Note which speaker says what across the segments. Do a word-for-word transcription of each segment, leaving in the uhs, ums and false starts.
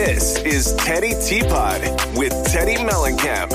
Speaker 1: This is Teddy Teapot with Teddy Mellencamp.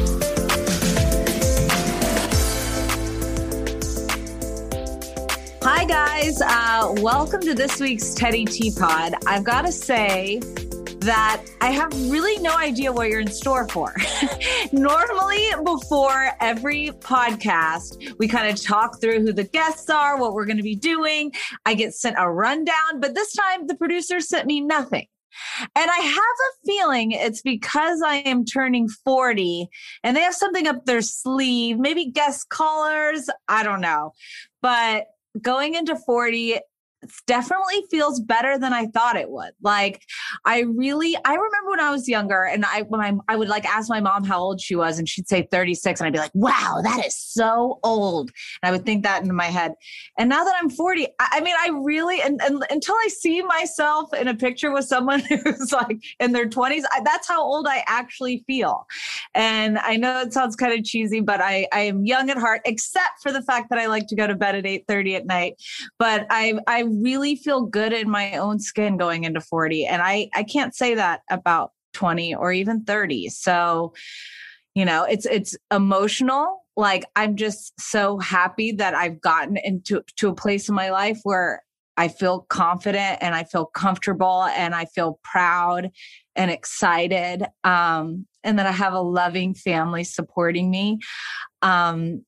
Speaker 2: Hi, guys. Uh, welcome to this week's Teddy Teapot. I've got to say that I have really no idea what you're in store for. Normally, before every podcast, we kind of talk through who the guests are, what we're going to be doing. I get sent a rundown, but this time the producer sent me nothing. And I have a feeling it's because I am turning forty and they have something up their sleeve, maybe guest callers. I don't know. But going into forty definitely feels better than I thought it would. Like, I really, I remember when I was younger and I, when I, I would like ask my mom how old she was and she'd say thirty-six and I'd be like, wow, that is so old. And I would think that in my head. And now that I'm forty, I, I mean, I really, and, and until I see myself in a picture with someone who's like in their twenties, I, that's how old I actually feel. And I know it sounds kind of cheesy, but I, I am young at heart, except for the fact that I like to go to bed at eight thirty at night. But I, I really feel good in my own skin going into forty. And I, I can't say that about twenty or even thirty. So, you know, it's, it's emotional. Like, I'm just so happy that I've gotten into to a place in my life where I feel confident and I feel comfortable and I feel proud and excited. Um, and that I have a loving family supporting me. Um,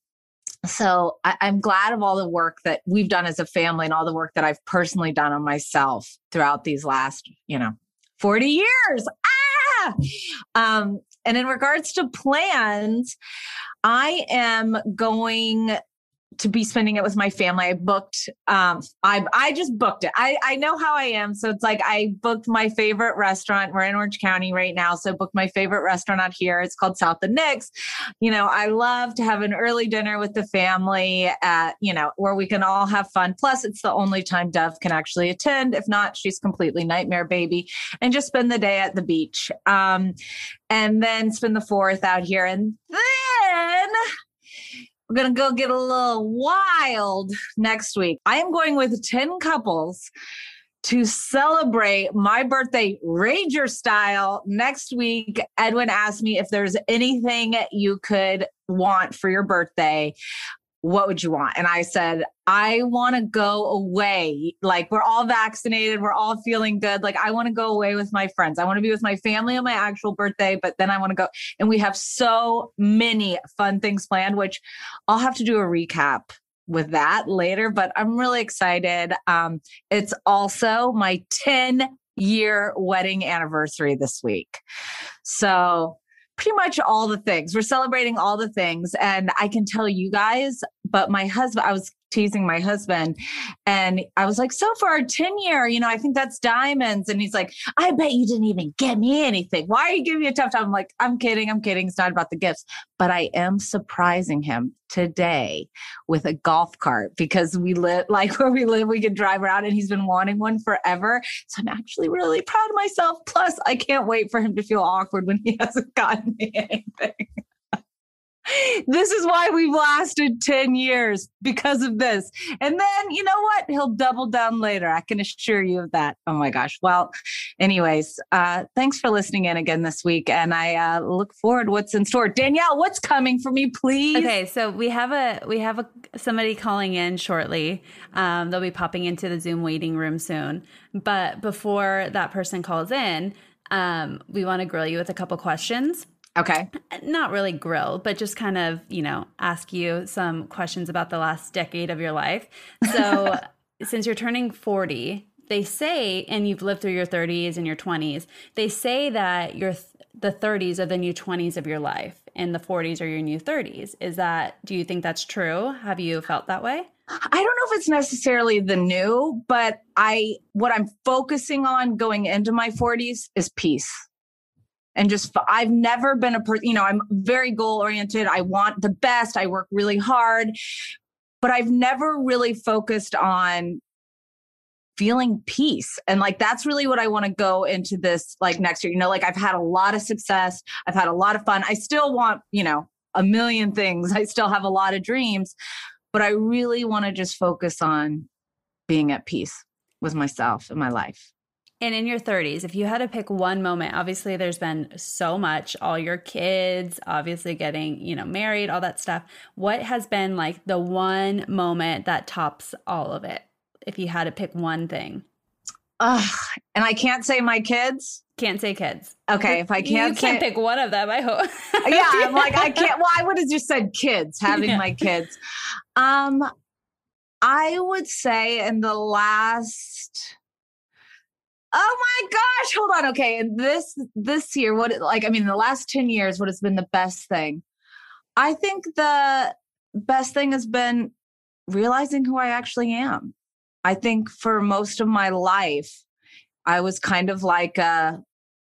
Speaker 2: So I, I'm glad of all the work that we've done as a family and all the work that I've personally done on myself throughout these last, you know, forty years. Ah! Um, and in regards to plans, I am going to be spending it with my family. I booked, um, I, I just booked it. I, I know how I am. So it's like, I booked my favorite restaurant. We're in Orange County right now. So booked my favorite restaurant out here. It's called South of Nick's. You know, I love to have an early dinner with the family at, you know, where we can all have fun. Plus it's the only time Dove can actually attend. If not, she's completely nightmare baby, and just spend the day at the beach. Um, and then spend the fourth out here. And then we're going to go get a little wild next week. I am going with ten couples to celebrate my birthday Rager style next week. Edwin asked me if there's anything you could want for your birthday. What would you want? And I said, I want to go away. Like, we're all vaccinated. We're all feeling good. Like, I want to go away with my friends. I want to be with my family on my actual birthday, but then I want to go. And we have so many fun things planned, which I'll have to do a recap with that later, but I'm really excited. Um, it's also my ten year wedding anniversary this week. So pretty much all the things. We're celebrating all the things. And I can tell you guys, but my husband, I was teasing my husband and I was like, so for our ten year, you know, I think that's diamonds. And he's like, I bet you didn't even get me anything. Why are you giving me a tough time? I'm like, I'm kidding. I'm kidding. It's not about the gifts, but I am surprising him today with a golf cart because we live like where we live, we can drive around and he's been wanting one forever. So I'm actually really proud of myself. Plus I can't wait for him to feel awkward when he hasn't gotten me anything. This is why we've lasted ten years, because of this. And then, you know what? He'll double down later. I can assure you of that. Oh my gosh. Well, anyways, uh, thanks for listening in again this week. And I uh, look forward to what's in store. Danielle, what's coming for me, please?
Speaker 3: Okay. So we have a, we have a, somebody calling in shortly. Um, they'll be popping into the Zoom waiting room soon. But before that person calls in, um, we want to grill you with a couple questions.
Speaker 2: Okay.
Speaker 3: Not really grill, but just kind of, you know, ask you some questions about the last decade of your life. So since you're turning forty, they say, and you've lived through your thirties and your twenties, they say that your th- the thirties are the new twenties of your life and the forties are your new thirties. Is that, do you think that's true? Have you felt that way?
Speaker 2: I don't know if it's necessarily the new, but I, what I'm focusing on going into my forties is peace. And just, I've never been a person, you know, I'm very goal oriented. I want the best. I work really hard, but I've never really focused on feeling peace. And like, that's really what I want to go into this, like next year, you know, like I've had a lot of success. I've had a lot of fun. I still want, you know, a million things. I still have a lot of dreams, but I really want to just focus on being at peace with myself and my life.
Speaker 3: And in your thirties, if you had to pick one moment, obviously there's been so much, all your kids, obviously getting, you know, married, all that stuff. What has been like the one moment that tops all of it? If you had to pick one thing.
Speaker 2: Ugh, and I can't say my kids.
Speaker 3: Can't say kids.
Speaker 2: Okay, if I can't
Speaker 3: you can't
Speaker 2: say,
Speaker 3: pick one of them, I hope.
Speaker 2: Yeah, I'm like, I can't. Well, I would have just said kids, having
Speaker 3: Yeah.
Speaker 2: my kids. Um, I would say in the last, oh my gosh, hold on. Okay, and this this year, what like I mean, the last ten years, what has been the best thing? I think the best thing has been realizing who I actually am. I think for most of my life, I was kind of like a,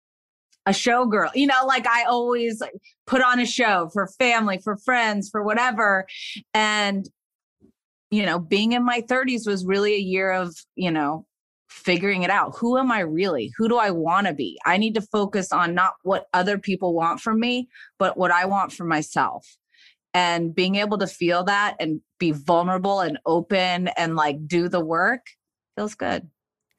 Speaker 2: a showgirl, you know, like I always like, put on a show for family, for friends, for whatever. And, you know, being in my thirties was really a year of, you know, figuring it out. Who am I really? Who do I want to be? I need to focus on not what other people want from me, but what I want for myself. And being able to feel that and be vulnerable and open and like do the work feels good.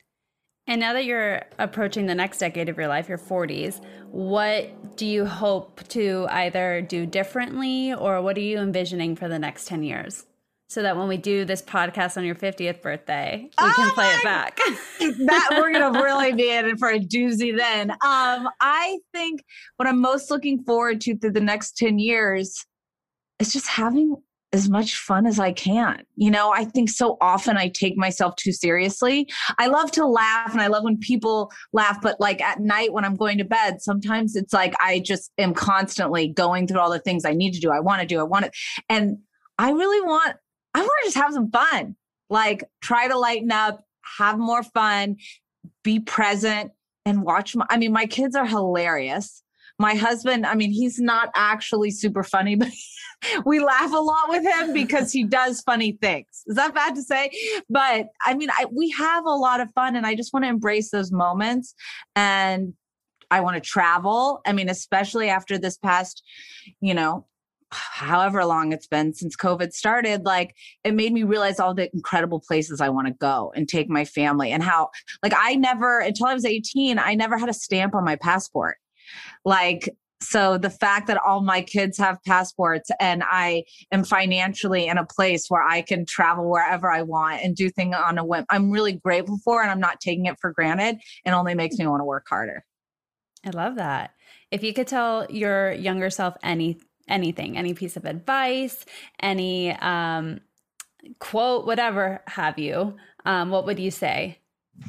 Speaker 3: And now that you're approaching the next decade of your life, your forties, what do you hope to either do differently, or what are you envisioning for the next ten years? So that when we do this podcast on your fiftieth birthday, we
Speaker 2: oh
Speaker 3: can play it back.
Speaker 2: That we're going to really be in it for a doozy then. Um, I think what I'm most looking forward to through the next ten years is just having as much fun as I can. You know, I think so often I take myself too seriously. I love to laugh and I love when people laugh, but like at night when I'm going to bed, sometimes it's like I just am constantly going through all the things I need to do. I want to do, I want to, and I really want, I want to just have some fun, like try to lighten up, have more fun, be present and watch my, I mean, my kids are hilarious. My husband, I mean, he's not actually super funny, but we laugh a lot with him because he does funny things. Is that bad to say? But I mean, I, we have a lot of fun and I just want to embrace those moments. And I want to travel. I mean, especially after this past, you know, however long it's been since COVID started, like it made me realize all the incredible places I want to go and take my family, and how, like, I never, until I was eighteen, I never had a stamp on my passport. Like, so the fact that all my kids have passports and I am financially in a place where I can travel wherever I want and do things on a whim, I'm really grateful for, and I'm not taking it for granted. It only makes me want to work harder.
Speaker 3: I love that. If you could tell your younger self any anything, any piece of advice, any um, quote, whatever have you, um, what would you say?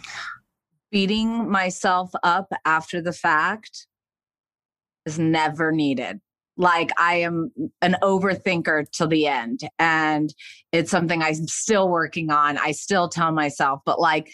Speaker 2: Beating myself up after the fact is never needed. Like, I am an overthinker till the end, and it's something I'm still working on. I still tell myself, but like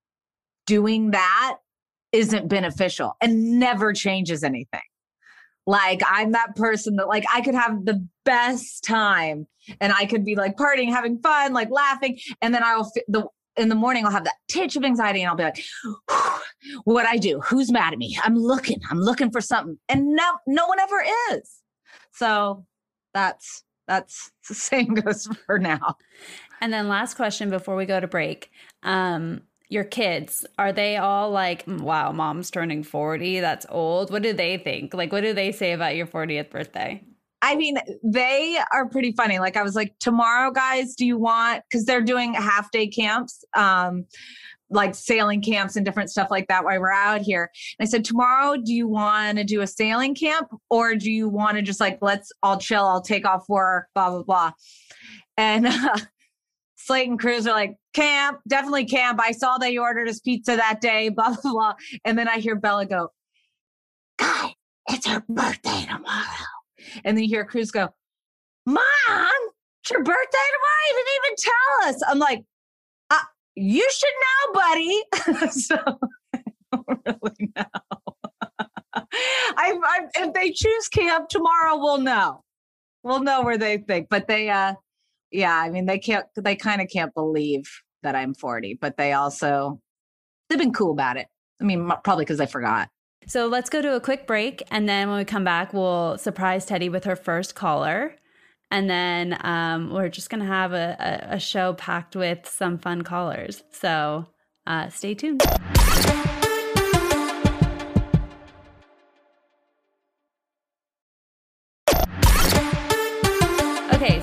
Speaker 2: doing that isn't beneficial and never changes anything. Like, I'm that person that like, I could have the best time and I could be like partying, having fun, like laughing. And then I'll, the, in the morning, I'll have that titch of anxiety and I'll be like, what'd I do? Who's mad at me? I'm looking, I'm looking for something. And no, no one ever is. So that's, that's the same goes for now.
Speaker 3: And then last question before we go to break. Um, your kids, are they all like, wow, mom's turning forty? That's old. What do they think? Like, what do they say about your fortieth birthday?
Speaker 2: I mean, they are pretty funny. Like, I was like, tomorrow, guys, do you want, because they're doing half day camps, um, like sailing camps and different stuff like that while we're out here. And I said, tomorrow, do you want to do a sailing camp, or do you want to just like, let's all chill, I'll take off work, blah, blah, blah. And uh, Slate and Cruz are like, camp, definitely camp. I saw that you ordered us pizza that day, blah, blah, blah. And then I hear Bella go, guys, it's her birthday tomorrow. And then you hear Cruz go, Mom, it's your birthday tomorrow? You didn't even tell us. I'm like, uh, you should know, buddy. So I don't really know. I, I, if they choose camp tomorrow, we'll know. We'll know where they think. But they, uh, yeah, I mean, they can't, they kind of can't believe that I'm forty, but they also, they've been cool about it. I mean, probably because I forgot.
Speaker 3: So let's go to a quick break. And then when we come back, we'll surprise Teddy with her first caller. And then um, we're just going to have a, a, a show packed with some fun callers. So uh, stay tuned.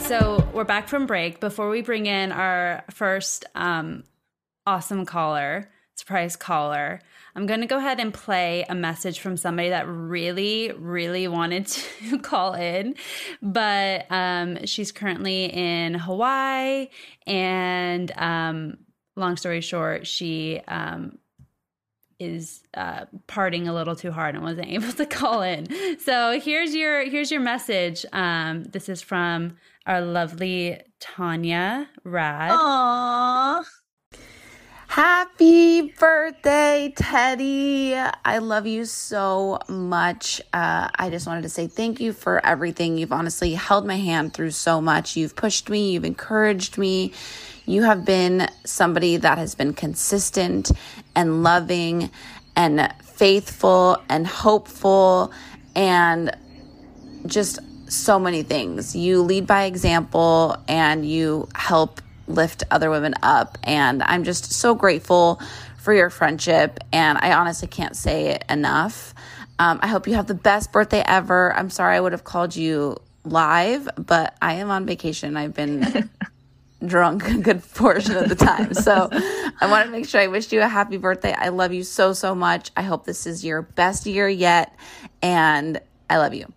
Speaker 3: So we're back from break. Before we bring in our first um, awesome caller, surprise caller, I'm going to go ahead and play a message from somebody that really, really wanted to call in. But um, she's currently in Hawaii. And um, long story short, she um, is uh, partying a little too hard and wasn't able to call in. So here's your here's your message. Um, this is from our lovely Tanya Rad.
Speaker 2: Aww.
Speaker 4: Happy birthday, Teddy. I love you so much. Uh, I just wanted to say thank you for everything. You've honestly held my hand through so much. You've pushed me. You've encouraged me. You have been somebody that has been consistent and loving and faithful and hopeful and just so many things. You lead by example and you help lift other women up. And I'm just so grateful for your friendship. And I honestly can't say it enough. Um, I hope you have the best birthday ever. I'm sorry I would have called you live, but I am on vacation. I've been drunk a good portion of the time. So I want to make sure I wished you a happy birthday. I love you so, so much. I hope this is your best year yet. And I love you.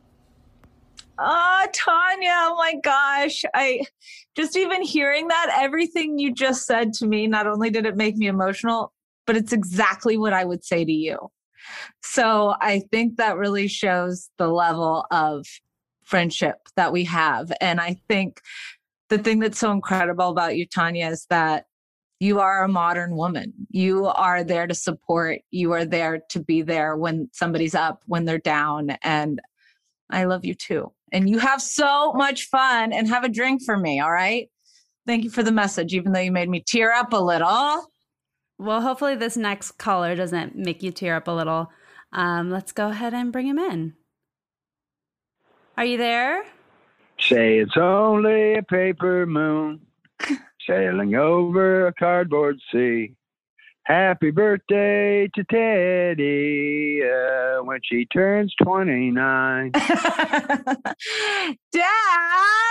Speaker 2: Oh, Tanya, oh my gosh. I just even hearing that, everything you just said to me, not only did it make me emotional, but it's exactly what I would say to you. So I think that really shows the level of friendship that we have. And I think the thing that's so incredible about you, Tanya, is that you are a modern woman. You are there to support. You are there to be there when somebody's up, when they're down. And I love you too. And you have so much fun and have a drink for me. All right. Thank you for the message, even though you made me tear up a little.
Speaker 3: Well, hopefully this next caller doesn't make you tear up a little. Um, let's go ahead and bring him in. Are you there?
Speaker 5: Say it's only a paper moon sailing over a cardboard sea. Happy birthday to Teddy uh, when she turns twenty-nine.
Speaker 2: Dad!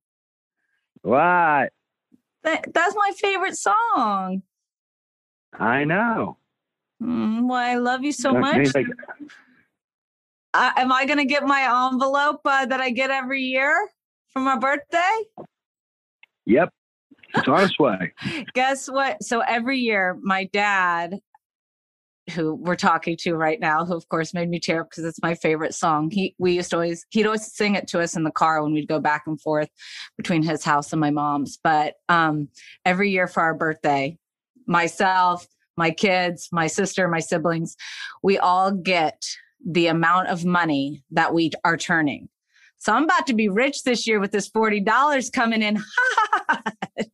Speaker 5: What?
Speaker 2: That, that's my favorite song.
Speaker 5: I know.
Speaker 2: Mm, well, I love you so
Speaker 5: Don't
Speaker 2: much.
Speaker 5: think-
Speaker 2: Uh, am I going to get my envelope uh, that I get every year for my birthday?
Speaker 5: Yep. It's on its way.
Speaker 2: Guess what? So every year, my dad, who we're talking to right now, who of course made me tear up because it's my favorite song. He, we used to always, he'd always sing it to us in the car when we'd go back and forth between his house and my mom's. But um, every year for our birthday, myself, my kids, my sister, my siblings, we all get the amount of money that we are turning. So I'm about to be rich this year with this forty dollars coming in hot.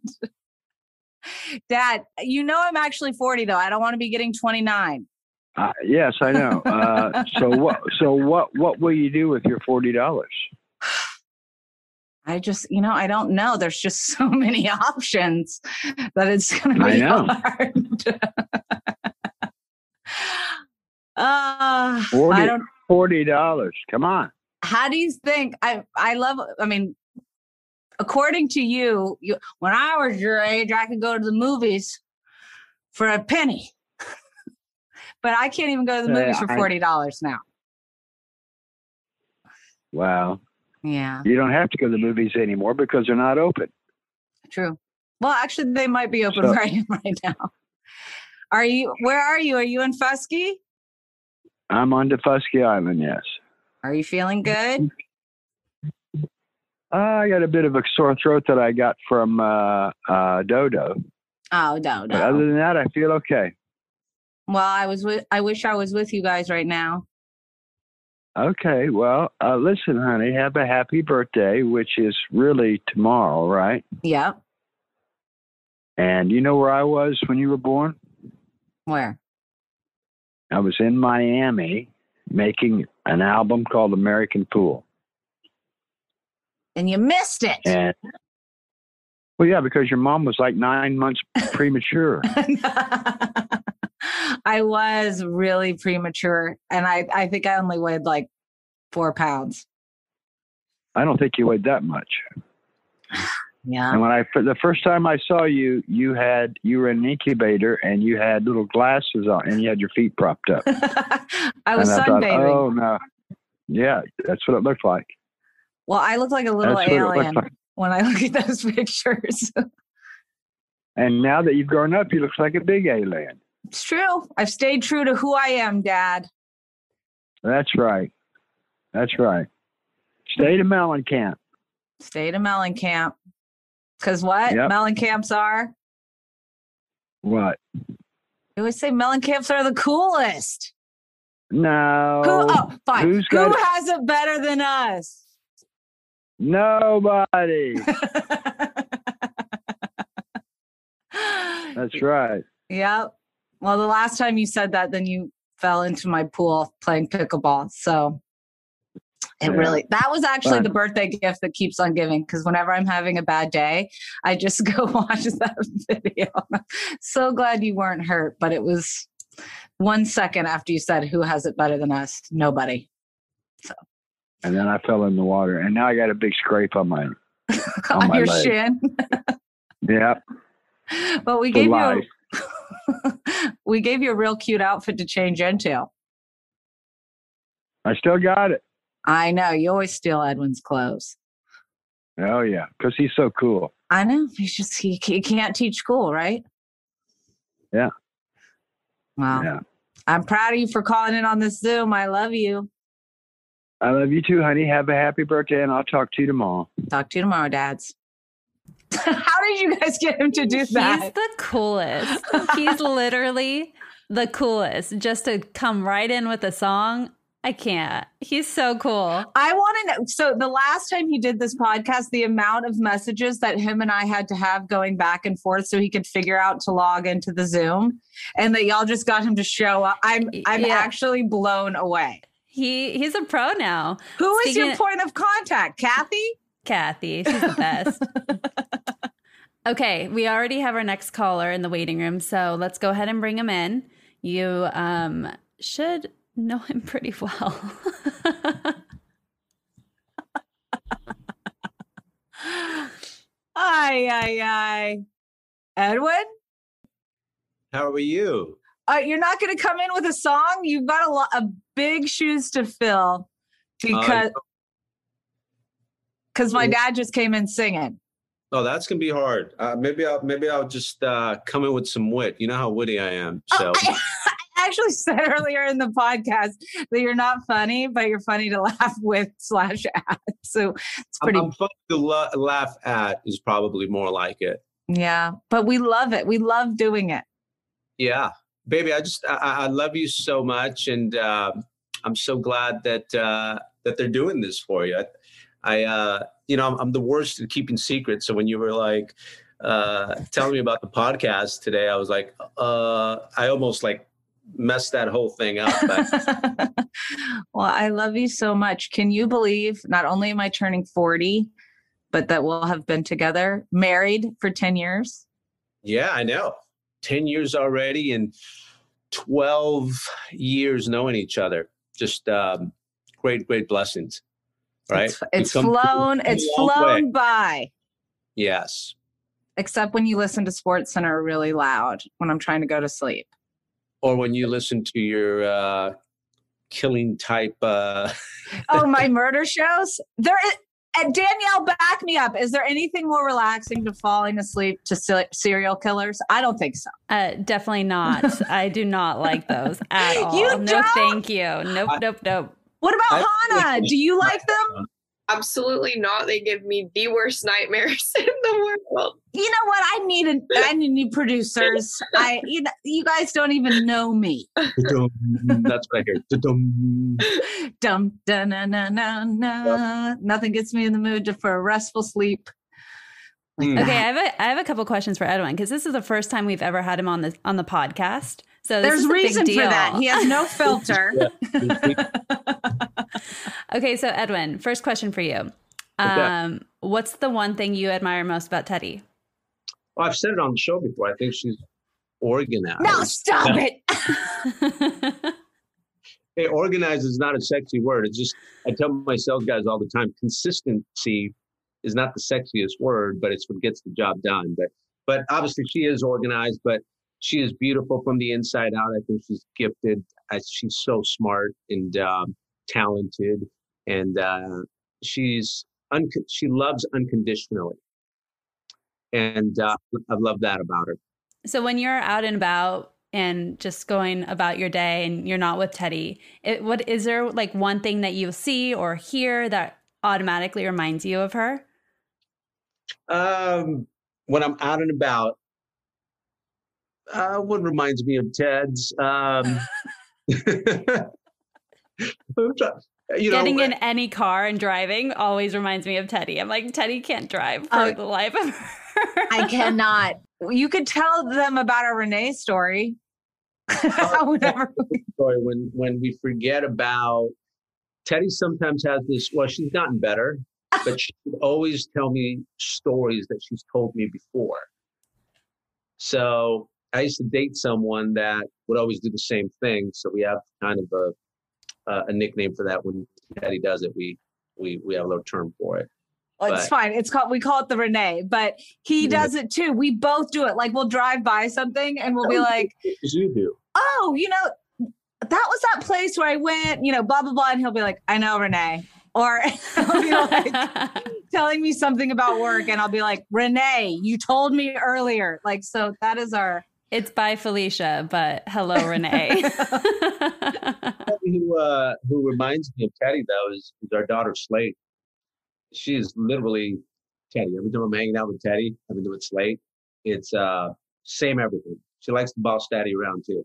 Speaker 2: Dad, you know I'm actually forty though. I don't want to be getting twenty-nine.
Speaker 5: Uh, yes, I know. Uh, so what? So what? What will you do with your forty dollars?
Speaker 2: I just, you know, I don't know. There's just so many options that it's going to be
Speaker 5: I know.
Speaker 2: hard. uh,
Speaker 5: forty,
Speaker 2: I don't.
Speaker 5: forty dollars. Come on.
Speaker 2: How do you think? I I love. I mean, according to you, you, when I was your age, I could go to the movies for a penny, but I can't even go to the movies
Speaker 5: Uh,
Speaker 2: for
Speaker 5: I-
Speaker 2: forty dollars now.
Speaker 5: Wow.
Speaker 2: Yeah,
Speaker 5: You don't have to go to the movies anymore because they're not open.
Speaker 2: true. Well, actually, they might be open
Speaker 5: So-
Speaker 2: right right now. Are you? Where are you? Are you in Fusky?
Speaker 5: I'm on Defusky Island, yes.
Speaker 2: Are you feeling good?
Speaker 5: I got a bit of a sore throat that I got from uh, uh, Dodo.
Speaker 2: Oh no,
Speaker 5: But other
Speaker 2: no.
Speaker 5: than that, I feel okay.
Speaker 2: Well, I was with. I wish I was with you guys right now.
Speaker 5: Okay, well, uh, listen, honey, have a happy birthday, which is really tomorrow, right?
Speaker 2: Yep.
Speaker 5: And you know where I was when you were born?
Speaker 2: Where?
Speaker 5: I was in Miami making an album called American Pool.
Speaker 2: And you missed it.
Speaker 5: And, well, yeah, because your mom was like nine months premature.
Speaker 2: I was really premature, and I, I think I only weighed like four pounds.
Speaker 5: I don't think you weighed that much.
Speaker 2: Yeah.
Speaker 5: And when I the first time I saw you, you had you were in an incubator and you had little glasses on and you had your feet propped up.
Speaker 2: I was
Speaker 5: and I
Speaker 2: sunbathing.
Speaker 5: thought, oh no, yeah, that's what it looked like.
Speaker 2: Well, I look like a little
Speaker 5: That's what it
Speaker 2: alien
Speaker 5: looked like.
Speaker 2: when I look at those pictures.
Speaker 5: And now that you've grown up, you look like a big alien.
Speaker 2: It's true. I've stayed true to who I am, Dad.
Speaker 5: That's right. That's right. Stay to Mellencamp.
Speaker 2: Stay to Mellencamp. Because what?
Speaker 5: Yep.
Speaker 2: Mellencamps are?
Speaker 5: What?
Speaker 2: I always say Mellencamps are the coolest.
Speaker 5: No.
Speaker 2: Who? Oh, fine.
Speaker 5: Who's
Speaker 2: Who
Speaker 5: got it?
Speaker 2: has it better than us?
Speaker 5: Nobody. That's right.
Speaker 2: Yep. Well, the last time you said that, then you fell into my pool playing pickleball. So it
Speaker 5: Yeah.
Speaker 2: really, that was actually
Speaker 5: Fun.
Speaker 2: the birthday gift that keeps on giving. Because whenever I'm having a bad day, I just go watch that video. So glad you weren't hurt, but it was one second after you said, who has it better than us? Nobody. So
Speaker 5: And then I fell in the water, and now I got a big scrape on my
Speaker 2: on
Speaker 5: my
Speaker 2: your
Speaker 5: leg.
Speaker 2: shin.
Speaker 5: yeah.
Speaker 2: But we
Speaker 5: For
Speaker 2: gave
Speaker 5: life.
Speaker 2: you a, we gave you a real cute outfit to change into.
Speaker 5: I still got it.
Speaker 2: I know you always steal Edwin's clothes.
Speaker 5: Oh yeah, because he's so cool.
Speaker 2: I know he's just he, he can't teach school, right?
Speaker 5: Yeah.
Speaker 2: Wow.
Speaker 5: Yeah.
Speaker 2: I'm proud of you for calling in on this Zoom. I love you.
Speaker 5: I love you too, honey. Have a happy birthday, and I'll talk to you tomorrow.
Speaker 2: Talk to you tomorrow, dads. How did you guys get him to do
Speaker 3: He's
Speaker 2: that?
Speaker 3: the coolest. He's literally the coolest. Just to come right in with a song, I can't. He's so cool.
Speaker 2: I want to know. So the last time he did this podcast, the amount of messages that him and I had to have going back and forth so he could figure out to log into the Zoom, and that y'all just got him to show up. I'm I'm
Speaker 3: Yeah.
Speaker 2: actually blown away.
Speaker 3: He he's a pro now.
Speaker 2: Who is
Speaker 3: Speaking
Speaker 2: your
Speaker 3: of-
Speaker 2: point of contact, Kathy?
Speaker 3: Kathy, she's the best. Okay, we already have our next caller in the waiting room, so let's go ahead and bring him in. You um, should know him pretty well.
Speaker 2: Ay, ay, ay. Edwin?
Speaker 6: How are you?
Speaker 2: Uh, you're not going to come in with a song? You've got a lot of big shoes to fill because
Speaker 6: Uh,
Speaker 2: because my dad just came in singing.
Speaker 6: Oh, that's gonna be hard. Uh, maybe I'll maybe I'll just uh, come in with some wit. You know how witty I am. So
Speaker 2: Oh, I, I actually said earlier in the podcast that you're not funny, but you're funny to laugh with slash at. So it's
Speaker 6: I'm,
Speaker 2: pretty.
Speaker 6: I'm fun to la- laugh at is probably more like it.
Speaker 2: Yeah, but we love it. We love doing it.
Speaker 6: Yeah, baby. I just I, I love you so much, and uh, I'm so glad that uh, that they're doing this for you. I, I uh, you know, I'm, I'm the worst at keeping secrets. So when you were like uh, telling me about the podcast today, I was like, uh, I almost like messed that whole thing up. But
Speaker 2: Well, I love you so much. Can you believe not only am I turning forty, but that we'll have been together, married for ten years?
Speaker 6: yeah, I know. ten years already and twelve years knowing each other. Just um, great, great blessings. Right?
Speaker 2: It's, it's
Speaker 6: We've come-
Speaker 2: flown,
Speaker 6: we've come
Speaker 2: it's
Speaker 6: a long way.
Speaker 2: flown by.
Speaker 6: Yes.
Speaker 2: Except when you listen to Sports Center really loud when I'm trying to go to sleep.
Speaker 6: Or when you listen to your uh, killing type. Uh,
Speaker 2: Oh, my murder shows? There is, and Danielle, back me up. Is there anything more relaxing to falling asleep to se- serial killers? I don't think so.
Speaker 3: Uh, definitely not. I do not like those at all.
Speaker 2: You
Speaker 3: no,
Speaker 2: don't?
Speaker 3: thank you. Nope, nope, nope.
Speaker 2: What about
Speaker 6: I-
Speaker 2: Hannah? Do you like them?
Speaker 7: Absolutely not. They give me the worst nightmares in the world.
Speaker 2: You know what? I need a, I need new producers. I you, know, you guys don't even know me.
Speaker 6: That's what I hear. Da-dum.
Speaker 2: Dum da na na na na. Nothing gets me in the mood to, for a restful sleep. Like
Speaker 6: Mm.
Speaker 2: that.
Speaker 3: Okay, I have a I have a couple questions for Edwin because this is the first time we've ever had him on the on the podcast. So this
Speaker 2: There's
Speaker 3: is a big
Speaker 2: reason for
Speaker 3: deal.
Speaker 2: that. He has no filter.
Speaker 3: Okay, so Edwin, first question for you.
Speaker 6: that?
Speaker 3: Um, what's the one thing you admire most about Teddy?
Speaker 6: Well, I've said it on the show before. I think she's organized.
Speaker 2: No, stop it.
Speaker 6: Hey, organized is not a sexy word. It's just, I tell my sales guys all the time, consistency is not the sexiest word, but it's what gets the job done. But but obviously she is organized, but she is beautiful from the inside out. I think she's gifted. I, she's so smart and um, talented, and uh, she's un- she loves unconditionally, and uh, I love that about her.
Speaker 3: So when you're out and about and just going about your day and you're not with Teddy, it, what is there like one thing that you see or hear that automatically reminds you of her?
Speaker 6: Um, when I'm out and about, uh, what reminds me of Ted's, um, you know,
Speaker 3: getting in any car and driving always reminds me of Teddy. I'm like, Teddy can't drive for
Speaker 2: Uh,
Speaker 3: the life of her.
Speaker 2: I cannot. You could tell them about our Renee story. Whenever we-
Speaker 6: story when when we forget about Teddy sometimes has this, well, she's gotten better, but she would always tell me stories that she's told me before. So I used to date someone that would always do the same thing. So we have kind of a uh, a nickname for that. When Teddy does it, we we we have a little term for it.
Speaker 2: Well, it's
Speaker 6: But-
Speaker 2: fine. It's called, we call it the Renee, but he
Speaker 6: Yeah.
Speaker 2: does it too. We both do it. Like we'll drive by something and we'll be like,
Speaker 6: As you do.
Speaker 2: oh, you know, that was that place where I went, you know, blah, blah, blah. And he'll be like, I know, Renee. Or he'll be like telling me something about work. And I'll be like, Renee, you told me earlier. Like, so that is our.
Speaker 3: It's by Felicia, but hello, Renee.
Speaker 6: Who uh, who reminds me of Teddy though is, is our daughter Slate. She is literally Teddy. Every time I'm hanging out with Teddy, I've been doing Slate. It's uh, same everything. She likes to boss daddy around too.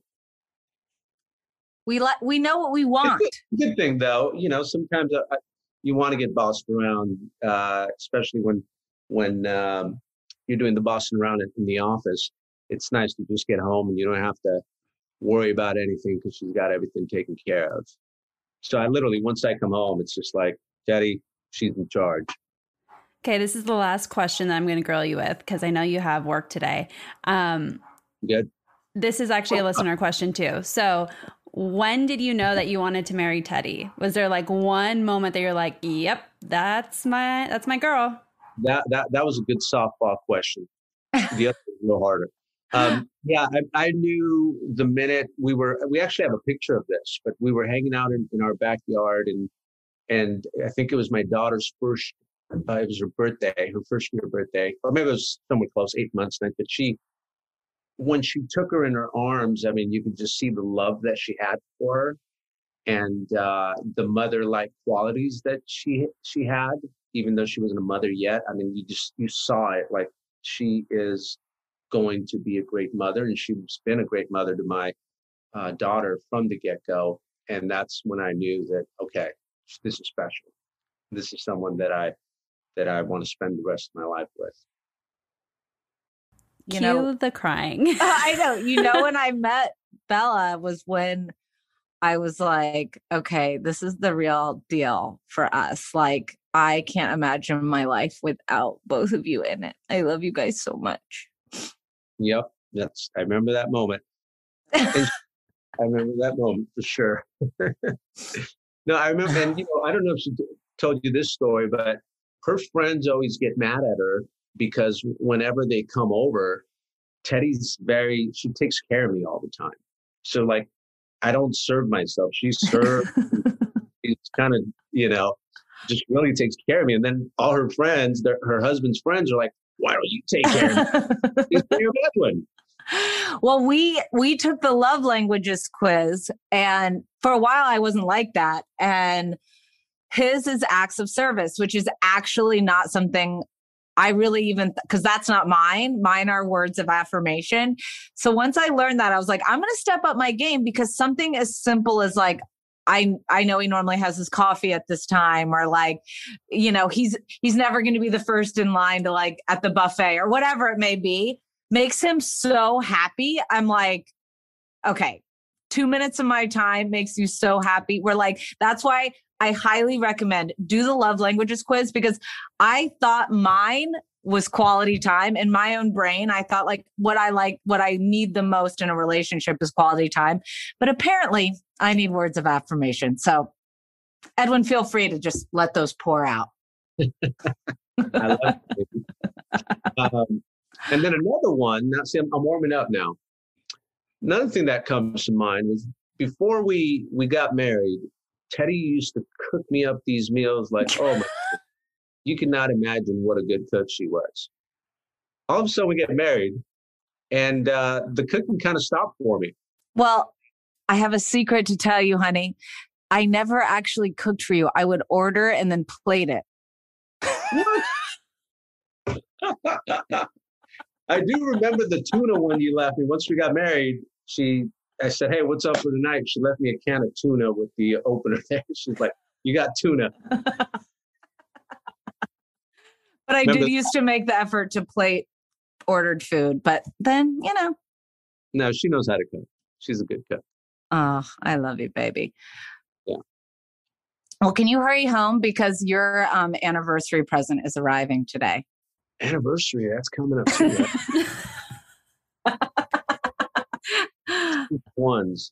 Speaker 2: We let, we know what we want.
Speaker 6: Good thing though, you know, sometimes uh, I- you want to get bossed around, uh, especially when when um, you're doing the bossing around in, in the office. It's nice to just get home and you don't have to worry about anything because she's got everything taken care of. So I literally, once I come home, it's just like, Daddy, she's in charge.
Speaker 3: Okay, this is the last question that I'm going to grill you with because I know you have work today. Um,
Speaker 6: Good.
Speaker 3: this is actually a listener question too. So when did you know that you wanted to marry Teddy? Was there like one moment that you're like, yep, that's my that's my girl?
Speaker 6: That that that was a good softball question. The other was a little harder. Um, yeah, I, I knew the minute we were. We actually have a picture of this, but we were hanging out in, in our backyard, and and I think it was my daughter's first. Uh, it was her birthday, her first year birthday, or maybe it was somewhere close, eight months. Then, but she, when she took her in her arms, I mean, you could just see the love that she had for her, and uh, the mother-like qualities that she she had, even though she wasn't a mother yet. I mean, you just you saw it. Like she is going to be a great mother, and she's been a great mother to my uh, daughter from the get-go. And that's when I knew that, okay, this is special. This is someone that I that I want to spend the rest of my life with.
Speaker 2: You
Speaker 3: Cue
Speaker 2: know,
Speaker 3: the crying.
Speaker 2: I know. You know, when I met Bella was when I was like, okay, this is the real deal for us. Like, I can't imagine my life without both of you in it. I love you guys so much.
Speaker 6: Yep, that's. I remember that moment. And I remember that moment for sure. No, I remember, and you know, I don't know if she t- told you this story, but her friends always get mad at her because whenever they come over, Teddy's very. She takes care of me all the time. So like, I don't serve myself. She serves. She's kind of, you know, just really takes care of me. And then all her friends, their, her husband's friends, are like, "Why don't you take care of me? He's your bad one."
Speaker 2: Well, we we took the love languages quiz, and for a while I wasn't like that. And his is acts of service, which is actually not something I really even, because that's not mine. Mine are words of affirmation. So once I learned that, I was like, I'm going to step up my game, because something as simple as like, I I know he normally has his coffee at this time, or like, you know, he's he's never going to be the first in line to like at the buffet or whatever it may be, makes him so happy. I'm like, okay, two minutes of my time makes you so happy. We're like, that's why I highly recommend do the love languages quiz, because I thought mine was quality time in my own brain. I thought like what I like, what I need the most in a relationship is quality time. But apparently I need words of affirmation. So Edwin, feel free to just let those pour out.
Speaker 6: I love it, baby. Um, and then another one, now see, I'm, I'm warming up now. Another thing that comes to mind was before we, we got married, Teddy used to cook me up these meals like, oh my God, you cannot imagine what a good cook she was. All of a sudden we get married and uh, the cooking kind of stopped for me.
Speaker 2: Well, I have a secret to tell you, honey. I never actually cooked for you. I would order and then plate it.
Speaker 6: I do remember the tuna one you left me. Once we got married, she, I said, hey, what's up for tonight? She left me a can of tuna with the opener there. She's like, you got tuna.
Speaker 2: But I
Speaker 6: Remember
Speaker 2: did used to make the effort to plate ordered food. But then, you know.
Speaker 6: No, she knows how to cook. She's a good cook.
Speaker 2: Oh, I love you, baby.
Speaker 6: Yeah.
Speaker 2: Well, can you hurry home because your um, anniversary present is arriving today?
Speaker 6: Anniversary, that's coming up too. Right? Ones.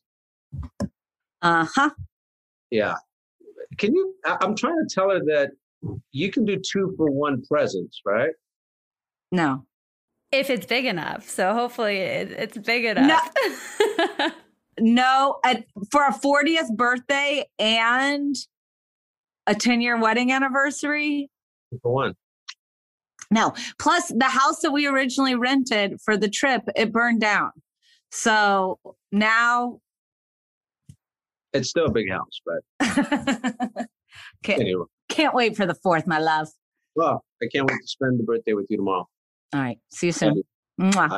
Speaker 2: Uh-huh.
Speaker 6: Yeah. Can you, I, I'm trying to tell her that you can do two for one presents, right?
Speaker 2: No.
Speaker 3: If it's big enough. So hopefully it, it's big enough.
Speaker 2: No, no at, for a fortieth birthday and a ten-year wedding anniversary.
Speaker 6: Two for one.
Speaker 2: No. Plus, the house that we originally rented for the trip, it burned down. So now...
Speaker 6: It's still a big house, but...
Speaker 2: can't,
Speaker 6: anyway.
Speaker 2: Can't wait for the fourth, my love.
Speaker 6: Well, I can't wait to spend the birthday with you tomorrow.
Speaker 2: All right. See you soon. Mwah.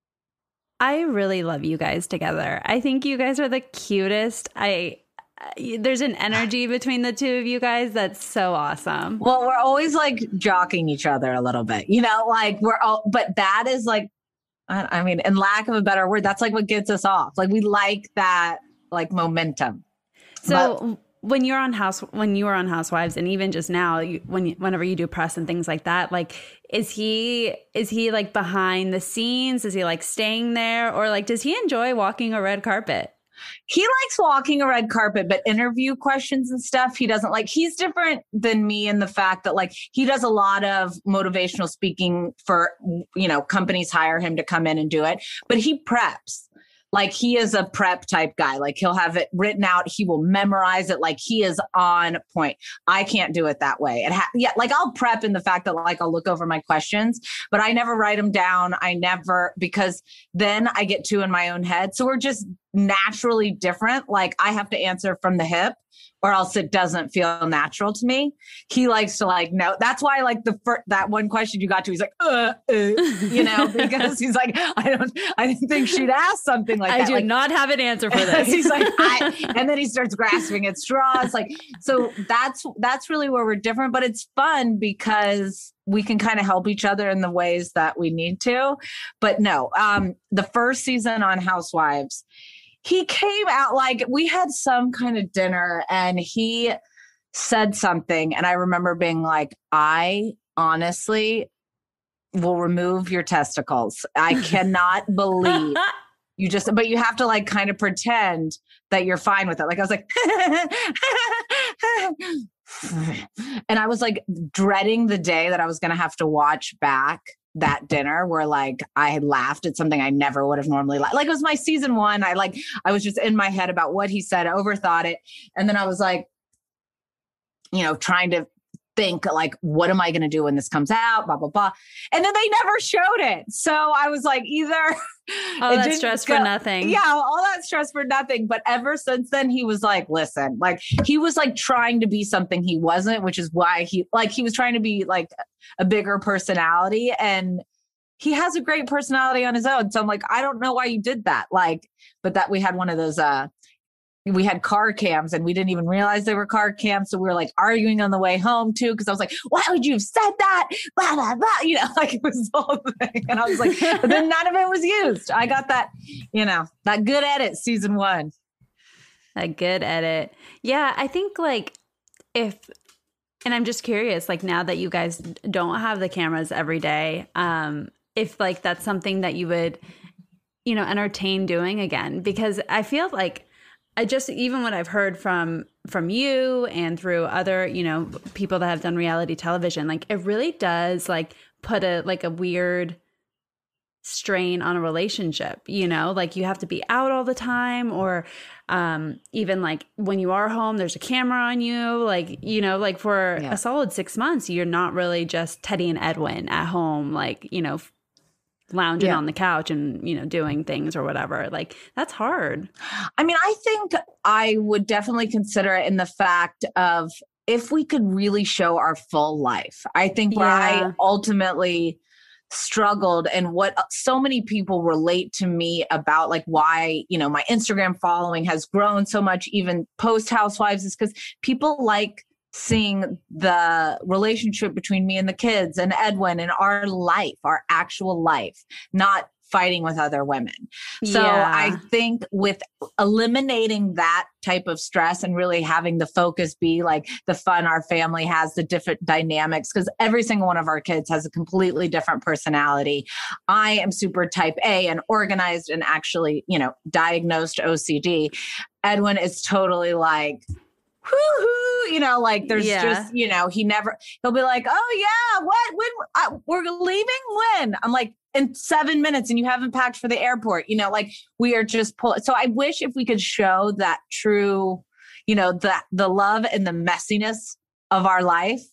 Speaker 3: I really love you guys together. I think you guys are the cutest. I there's an energy between the two of you guys that's so awesome.
Speaker 2: Well, we're always like jocking each other a little bit, you know, like we're all, but that is like, I, I mean, in lack of a better word, that's like what gets us off. Like we like that, like momentum.
Speaker 3: So
Speaker 2: but,
Speaker 3: when you're on house, when you were on Housewives, and even just now, you, when you, whenever you do press and things like that, like, is he is he like behind the scenes? Is he like staying there, or like does he enjoy walking a red carpet?
Speaker 2: He likes walking a red carpet, but interview questions and stuff, he doesn't like. He's different than me in the fact that like he does a lot of motivational speaking for, you know, companies hire him to come in and do it, but he preps. Like he is a prep type guy. Like he'll have it written out. He will memorize it. Like he is on point. I can't do it that way. It ha- yeah, like I'll prep in the fact that like I'll look over my questions, but I never write them down. I never, because then I get too in my own head. So we're just naturally different. Like I have to answer from the hip or else it doesn't feel natural to me. He likes to like, no, that's why like the first, that one question you got to, he's like, uh, uh, you know, because he's like, I don't, I didn't think she'd ask something like
Speaker 3: I
Speaker 2: that.
Speaker 3: do
Speaker 2: like,
Speaker 3: not have an answer for this.
Speaker 2: he's like, I, and then he starts grasping at straws. Like, so that's, that's really where we're different, but it's fun because we can kind of help each other in the ways that we need to. But no, um, the first season on Housewives, he came out like we had some kind of dinner and he said something. And I remember being like, I honestly will remove your testicles. I cannot believe you just, but you have to like kind of pretend that you're fine with it. Like I was like, and I was like dreading the day that I was going to have to watch back that dinner where like I had laughed at something I never would have normally laughed. Like it was my season one. I like, I was just in my head about what he said, overthought it. And then I was like, you know, trying to think like, what am I going to do when this comes out? Blah, blah, blah. And then they never showed it. So I was like, either
Speaker 3: all that stress go, for nothing.
Speaker 2: Yeah. All that stress for nothing. But ever since then, he was like, listen, like he was like trying to be something he wasn't, which is why he like, he was trying to be like a bigger personality, and he has a great personality on his own. So I'm like, I don't know why you did that. Like, but that we had one of those, uh, we had car cams and we didn't even realize they were car cams. So we were like arguing on the way home too. Cause I was like, why would you have said that? Blah, blah, blah. You know, like it was the whole thing. And I was like, but then none of it was used. I got that, you know, that good edit season one.
Speaker 3: A good edit. Yeah. I think like if, and I'm just curious, like now that you guys don't have the cameras every day, um, if like that's something that you would, you know, entertain doing again, because I feel like I just, even what I've heard from from you and through other, you know, people that have done reality television, like it really does like put a like a weird strain on a relationship, you know, like you have to be out all the time, or um even like when you are home there's a camera on you, like, you know, like for
Speaker 2: Yeah.
Speaker 3: a solid six months you're not really just Teddi and Edwin at home, like, you know, lounging
Speaker 2: Yeah.
Speaker 3: on the couch and, you know, doing things or whatever. Like that's hard.
Speaker 2: I mean, I think I would definitely consider it in the fact of if we could really show our full life. I think where
Speaker 3: Yeah.
Speaker 2: I ultimately struggled and what so many people relate to me about, like why, you know, my Instagram following has grown so much, even post Housewives, is because people like seeing the relationship between me and the kids and Edwin and our life, our actual life, not fighting with other women. So
Speaker 3: Yeah.
Speaker 2: I think with eliminating that type of stress and really having the focus be like the fun our family has, the different dynamics, because every single one of our kids has a completely different personality. I am super type A and organized and actually, you know, diagnosed O C D. Edwin is totally like, whoo-hoo, you know, like there's
Speaker 3: Yeah.
Speaker 2: just, you know, he never, he'll be like, oh yeah, what, when, uh, we're leaving when? I'm like, in seven minutes and you haven't packed for the airport, you know, like we are just pull. So I wish if we could show that true, you know, the, the love and the messiness of our life,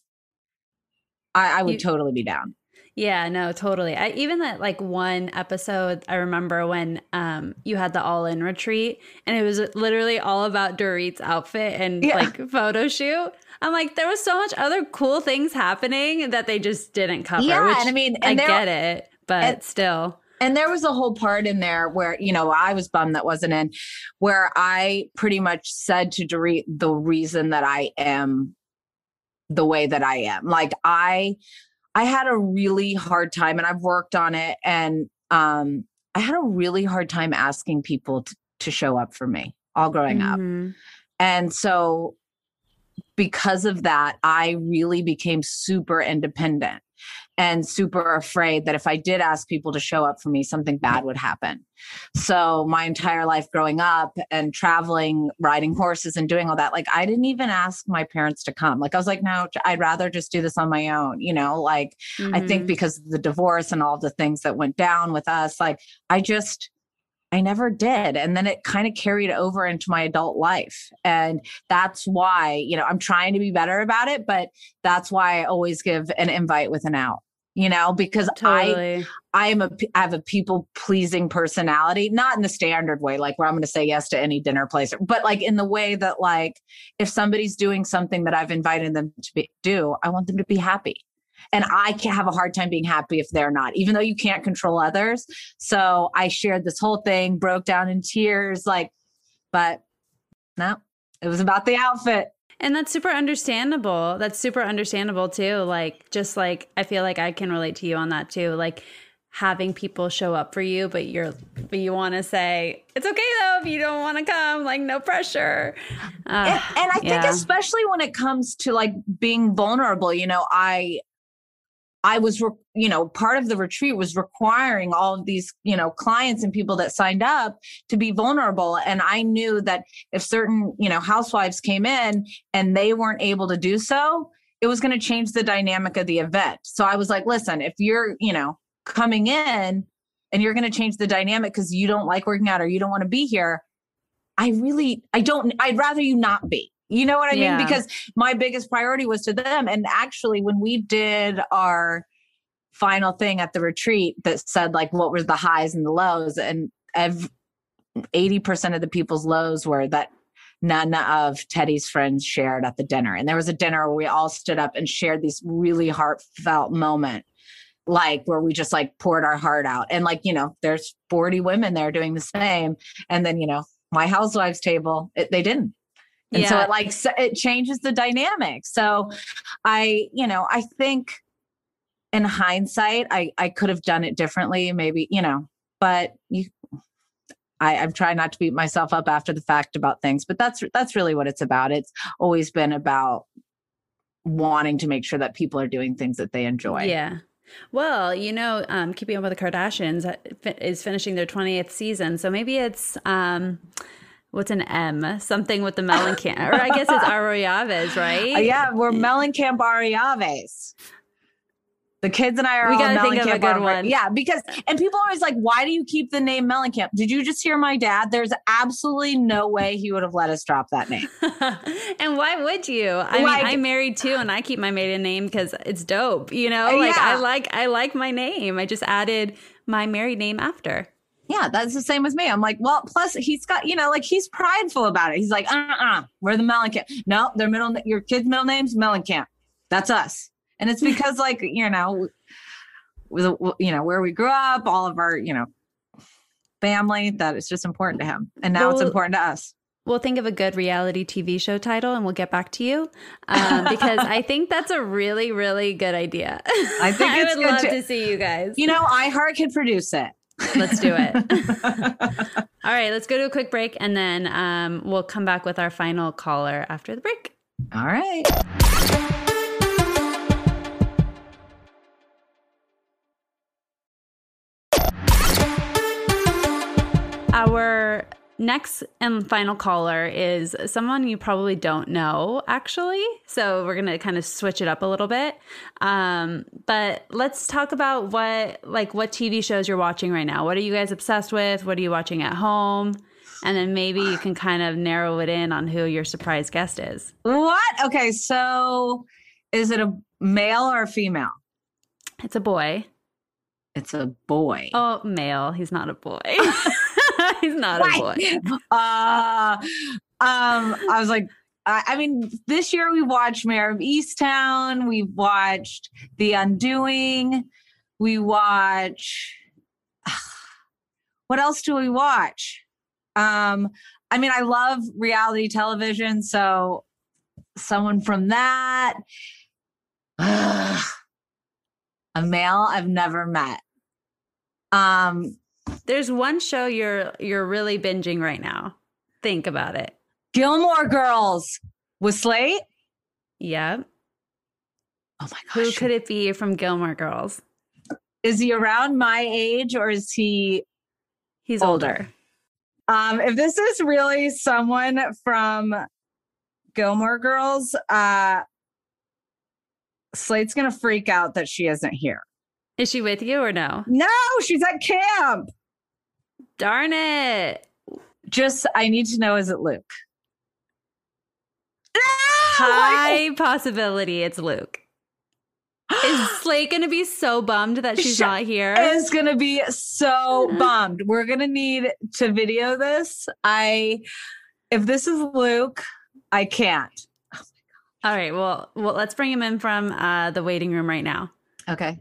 Speaker 2: I, I would
Speaker 3: You-
Speaker 2: totally be down.
Speaker 3: Yeah, no, totally. I even that like one episode I remember when um you had the all in retreat and it was literally all about Dorit's outfit and
Speaker 2: Yeah.
Speaker 3: like photo shoot. I'm like, there was so much other cool things happening that they just didn't cover.
Speaker 2: Yeah,
Speaker 3: which
Speaker 2: and I mean,
Speaker 3: I
Speaker 2: and there-
Speaker 3: get it, but
Speaker 2: and-
Speaker 3: still.
Speaker 2: And there was a whole part in there where, you know, I was bummed that wasn't in, where I pretty much said to Dorit the reason that I am the way that I am. Like I, I had a really hard time and I've worked on it. And um, I had a really hard time asking people to, to show up for me all growing up.
Speaker 3: Mhm.
Speaker 2: And so because of that, I really became super independent and super afraid that if I did ask people to show up for me, something bad would happen. So my entire life growing up and traveling, riding horses and doing all that, like I didn't even ask my parents to come. Like I was like, no, I'd rather just do this on my own. You know, like I think
Speaker 3: Mhm.
Speaker 2: because of the divorce and all the things that went down with us, like I just, I never did. And then it kind of carried over into my adult life. And that's why, you know, I'm trying to be better about it, but that's why I always give an invite with an out, you know, because I,
Speaker 3: Totally.
Speaker 2: I am a, I have a people pleasing personality, not in the standard way, like where I'm going to say yes to any dinner place, but like in the way that like, if somebody's doing something that I've invited them to be, do, I want them to be happy. And I can't have a hard time being happy if they're not, even though you can't control others. So I shared this whole thing, broke down in tears, like, but no, it was about the outfit.
Speaker 3: And that's super understandable. That's super understandable too. Like, just like, I feel like I can relate to you on that too. Like having people show up for you, but you're, but you want to say, it's okay though, if you don't want to come, like no pressure. Uh,
Speaker 2: And, and I think
Speaker 3: yeah.
Speaker 2: especially when it comes to like being vulnerable, you know, I, I was, re- you know, part of the retreat was requiring all of these, you know, clients and people that signed up to be vulnerable. And I knew that if certain, you know, housewives came in and they weren't able to do so, it was going to change the dynamic of the event. So I was like, listen, if you're, you know, coming in and you're going to change the dynamic because you don't like working out or you don't want to be here, I really, I don't, I'd rather you not be. You know what I
Speaker 3: Yeah.
Speaker 2: mean? Because my biggest priority was to them. And actually, when we did our final thing at the retreat that said like what were the highs and the lows, and ev- eighty percent of the people's lows were that none of Teddi's friends shared at the dinner. And there was a dinner where we all stood up and shared these really heartfelt moment, like where we just like poured our heart out. And like, you know, there's forty women there doing the same. And then, you know, my housewives table, it, they didn't. And so
Speaker 3: Yeah.
Speaker 2: it like, so it changes the dynamic. So I, you know, I think in hindsight, I, I could have done it differently, maybe, you know, but you, I, I'm trying not to beat myself up after the fact about things, but that's, that's really what it's about. It's always been about wanting to make sure that people are doing things that they enjoy.
Speaker 3: Yeah. Well, you know, um, Keeping Up with the Kardashians is finishing their twentieth season. So maybe it's, um, What's an M? Something with the Mellencamp. Or I guess it's Arriaves, right?
Speaker 2: Uh, yeah, we're Mellencamp Arriaves. The kids and I are
Speaker 3: we
Speaker 2: all
Speaker 3: gotta
Speaker 2: Mellencamp.
Speaker 3: think of a good
Speaker 2: Arri-
Speaker 3: one.
Speaker 2: Yeah, because, and people are always like, why do you keep the name Mellencamp? Did you just hear my dad? There's absolutely no way he would have let us drop that name.
Speaker 3: And why would you? I
Speaker 2: Like-
Speaker 3: mean, I'm married too, and I keep my maiden name because it's dope. You know, like
Speaker 2: Yeah.
Speaker 3: I like I like my name. I just added my married name after.
Speaker 2: Yeah, that's the same with me. I'm like, well, plus he's got, you know, like he's prideful about it. He's like, uh-uh, we're the Mellencamp. No, their middle, your kid's middle name's Mellencamp. That's us. And it's because like, you know, with, you know, where we grew up, all of our, you know, family, that it's just important to him. And now it's
Speaker 3: Well-
Speaker 2: important to us.
Speaker 3: We'll think of a good reality T V show title and we'll get back to you um, because I think that's a really, really good idea.
Speaker 2: I think it's
Speaker 3: I would
Speaker 2: good
Speaker 3: love
Speaker 2: to-
Speaker 3: to see you guys.
Speaker 2: You know, iHeart can produce it.
Speaker 3: Let's do it. All right, let's go to a quick break and then um, we'll come back with our final caller after the break.
Speaker 2: All right.
Speaker 3: Our next and final caller is someone you probably don't know, actually. So we're going to kind of switch it up a little bit. Um, but let's talk about what, like, what T V shows you're watching right now. What are you guys obsessed with? What are you watching at home? And then maybe you can kind of narrow it in on who your surprise guest is.
Speaker 2: What? Okay, so is it a male or a female?
Speaker 3: It's a boy.
Speaker 2: It's a boy.
Speaker 3: Oh, male. He's not a boy. He's not a boy.
Speaker 2: Uh, um, I was like, I, I mean, this year we watched Mayor of Easttown. We watched The Undoing. We watch. What else do we watch? Um, I mean, I love reality television, so someone from that. A male I've never met. Um.
Speaker 3: There's one show you're you're really binging right now. Think about it.
Speaker 2: Gilmore Girls with Slate.
Speaker 3: Yep.
Speaker 2: Oh my gosh.
Speaker 3: Who could it be from Gilmore Girls?
Speaker 2: Is he around my age or is he
Speaker 3: He's
Speaker 2: older?
Speaker 3: older.
Speaker 2: Um, if this is really someone from Gilmore Girls, uh, Slate's gonna freak out that she isn't here.
Speaker 3: Is she with you or no?
Speaker 2: No, she's at camp.
Speaker 3: Darn it.
Speaker 2: Just, I need to know, is it Luke?
Speaker 3: High possibility it's Luke. Is Slate going to be so bummed that she's
Speaker 2: Sh-
Speaker 3: not here?
Speaker 2: Is gonna be so bummed. We're gonna need to video this. I, if this is Luke, I can't.
Speaker 3: All right. Well, well, let's bring him in from uh, the waiting room right now.
Speaker 2: Okay.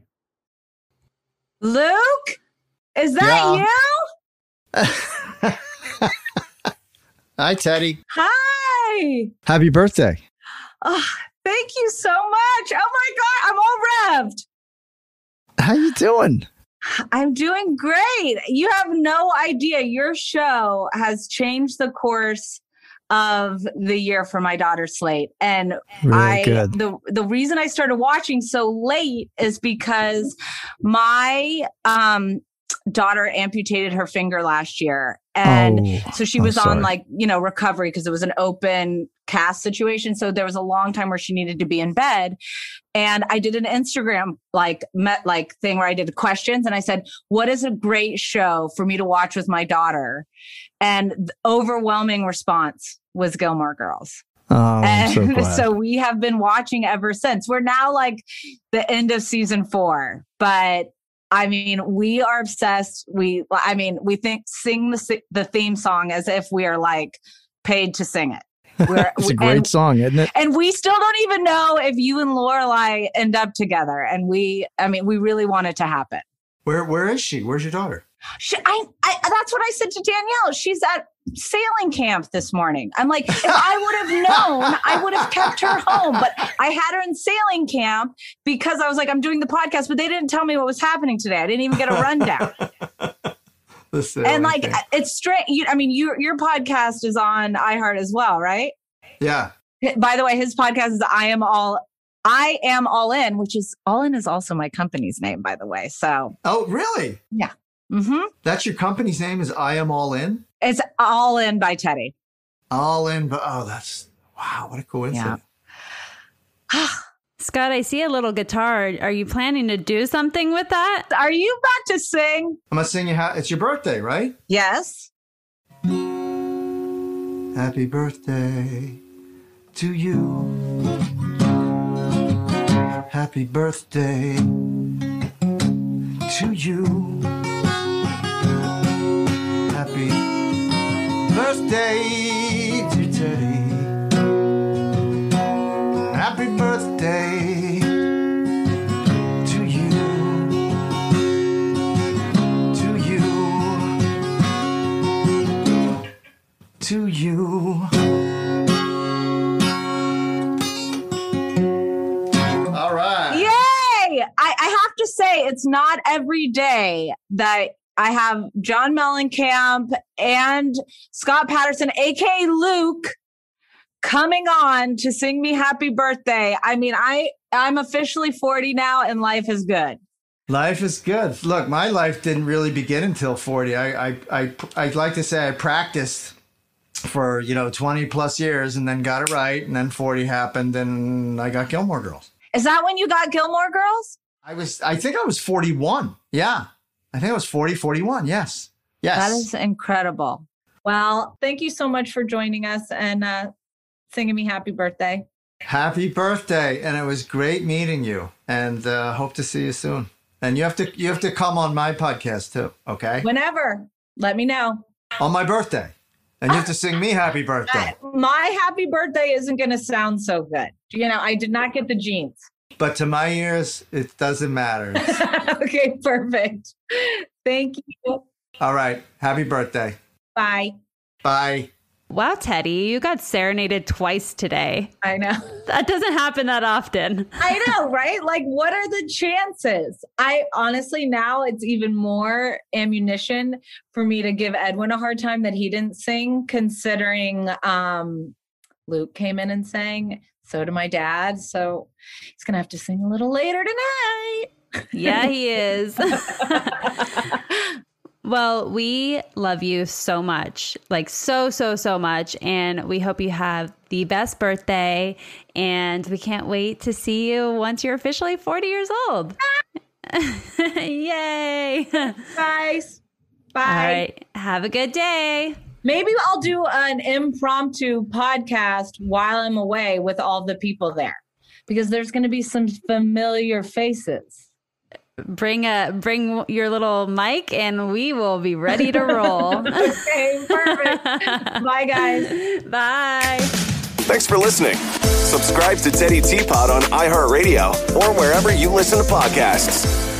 Speaker 2: Luke, is that
Speaker 8: Yeah.
Speaker 2: you?
Speaker 8: Hi, Teddy.
Speaker 2: Hi.
Speaker 8: Happy birthday.
Speaker 2: Oh, thank you so much. Oh my God, I'm all revved.
Speaker 8: How you doing?
Speaker 2: I'm doing great. You have no idea. Your show has changed the course of the year for my daughter Slate. And
Speaker 8: Really
Speaker 2: I
Speaker 8: good.
Speaker 2: the the reason I started watching so late is because my um daughter amputated her finger last year. And
Speaker 8: Oh,
Speaker 2: so she
Speaker 8: I'm
Speaker 2: was on
Speaker 8: sorry.
Speaker 2: like, you know, recovery because it was an open cast situation. So there was a long time where she needed to be in bed. And I did an Instagram like met like thing where I did questions and I said, what is a great show for me to watch with my daughter? And the overwhelming response was Gilmore Girls.
Speaker 8: Oh, I'm so
Speaker 2: And
Speaker 8: glad.
Speaker 2: so we have been watching ever since. We're now like the end of season four, but I mean, we are obsessed. We, I mean, we think sing the the theme song as if we are like paid to sing it. We're,
Speaker 8: It's
Speaker 2: we-
Speaker 8: a great
Speaker 2: and,
Speaker 8: song, isn't it?
Speaker 2: and we still don't even know if you and Lorelai end up together. And we, I mean, we really want it to happen.
Speaker 9: Where where is she? Where's your daughter?
Speaker 2: She, I, I, that's what I said to Danielle. She's at sailing camp this morning. I'm like, if I would have known, I would have kept her home. But I had her in sailing camp because I was like, I'm doing the podcast, but they didn't tell me what was happening today. I didn't even get a rundown.
Speaker 9: The sailing
Speaker 2: And like,
Speaker 9: thing.
Speaker 2: it's straight. You, I mean, your your podcast is on iHeart as well, right?
Speaker 9: yeah.
Speaker 2: By the way, his podcast is I Am All. I Am All In, which is All In is also my company's name, by the way. So,
Speaker 9: Oh, really?
Speaker 2: hmm
Speaker 9: That's your company's name is I Am All In?
Speaker 2: it's All In by Teddy.
Speaker 9: All in. But oh, that's wow. What a coincidence.
Speaker 2: Yeah.
Speaker 3: Scott, I see a little guitar. Are you planning to do something with that?
Speaker 2: Are you about to sing?
Speaker 9: I'm gonna sing you. Ha- it's your birthday, right?
Speaker 2: Yes.
Speaker 9: Happy birthday to you. Happy birthday to you. Happy birthday to Teddy. Happy birthday to you. To you. To you. All right.
Speaker 2: Yay! I, I have to say, it's not every day that I have John Mellencamp and Scott Patterson, A K A Luke, coming on to sing me happy birthday. I mean, I, I'm officially forty now and life is good.
Speaker 9: Life is good. Look, my life didn't really begin until forty. I, I, I, I'd like to say I practiced for, you know, twenty plus years and then got it right. And then forty happened and I got Gilmore Girls.
Speaker 2: Is that when you got Gilmore Girls?
Speaker 9: I was, I think I was forty-one. Yeah. I think I was forty, forty-one. Yes. Yes.
Speaker 2: That is incredible. Well, thank you so much for joining us and uh, singing me happy birthday.
Speaker 9: Happy birthday. And it was great meeting you and uh, hope to see you soon. And you have to, you have to come on my podcast too. Okay.
Speaker 2: Whenever, let me know.
Speaker 9: On my birthday. And you have to sing me happy birthday.
Speaker 2: Uh, my happy birthday isn't going to sound so good. You know, I did not get the genes.
Speaker 9: But to my ears, it doesn't matter.
Speaker 2: Okay, perfect. Thank you.
Speaker 9: All right. Happy birthday.
Speaker 2: Bye.
Speaker 9: Bye.
Speaker 3: Wow, Teddy, you got serenaded twice today.
Speaker 2: I know.
Speaker 3: That doesn't happen that often.
Speaker 2: I know, right? Like, what are the chances? I honestly, now it's even more ammunition for me to give Edwin a hard time that he didn't sing, considering um, Luke came in and sang. So did my dad. So he's going to have to sing a little later tonight.
Speaker 3: Yeah, he is. Well, we love you so much, like so, so, so much. And we hope you have the best birthday. And we can't wait to see you once you're officially forty years old. Yay.
Speaker 2: Guys. Bye.
Speaker 3: All right. Have a good day.
Speaker 2: Maybe I'll do an impromptu podcast while I'm away with all the people there, because there's going to be some familiar faces.
Speaker 3: Bring a bring your little mic and we will be ready to roll.
Speaker 2: Okay, perfect. Bye, guys.
Speaker 3: Bye.
Speaker 1: Thanks for listening. Subscribe to Teddy Teapot on iHeartRadio or wherever you listen to podcasts.